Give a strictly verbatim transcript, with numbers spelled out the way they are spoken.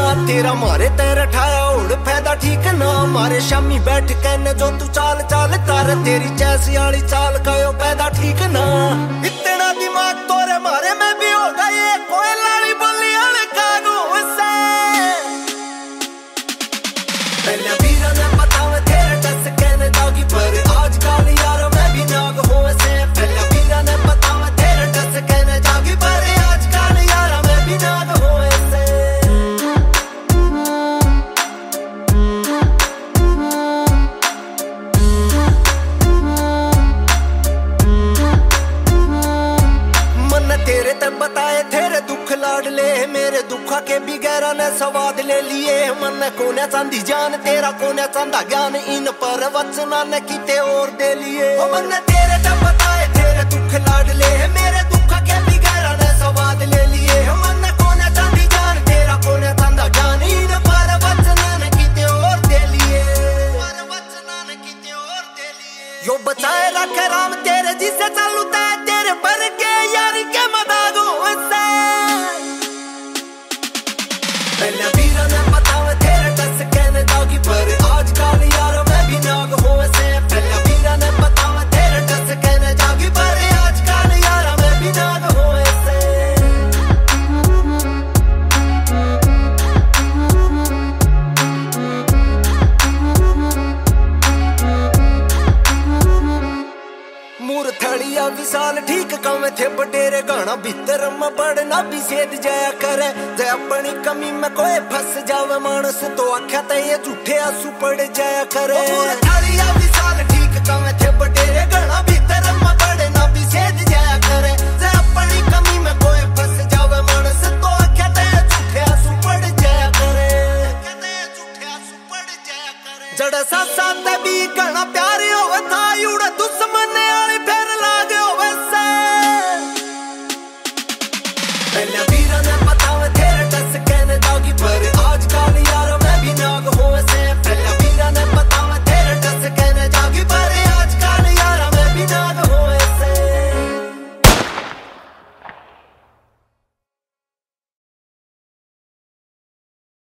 तेरा मारे तेरा ठाया उड़ फायदा ठीक ना मारे शामी बैठ कहने जो तू चाल चाल तार तेरी जैसी वाली चाल कयो पैदा ठीक ना इतना दिमाग तोरे मारे में भी होगा ये कोई लाड़ी बोली वाले कागो से पहले वीरा ने बतावे तेरे टस कहने जागी पर आज काल यार मैं भी नाग हो से पहले वीरा ने बतावे तेरे टस कहने जागी पर आज काल यार मैं भी नाग हो से तेरे ते बताए तेरे दुख लाडले मेरे दुखा के भी गहरा ने स्वाद ले लिए मन कोने चांदी जान तेरा कोने चांदा ज्ञान इन पर वचना ने किते और दे लिए मन तेरे ते बताए तेरे दुख लाडले मेरे दुखा के भी गहरा ने स्वाद ले लिए मन कोने चांदी जान तेरा कोने चांदा ज्ञान इन पर वचना ने किते और दे लिए पर वचना ने किते और दे लिए यो बचाए रखे राम तेरे जिसे चालू ता तेरे पर के यारी के मदागो से पहले वीरा ने बतावे तेरे टस कहने जागी पर आज काल यार मैं भी नाग हो से पहले वीरा ने बतावे तेरे टस कहने जागी पर आज काल यार मैं भी नाग हो से मूर थड़िया विशाल ठीक कमे थे बटेरे गाना भीतर में बड़ना भी सेद जाया करे जे अपनी कमी में कोई फंस जावे मानस तो आख्या ते ये झूठे आंसू पड़ जाया करे।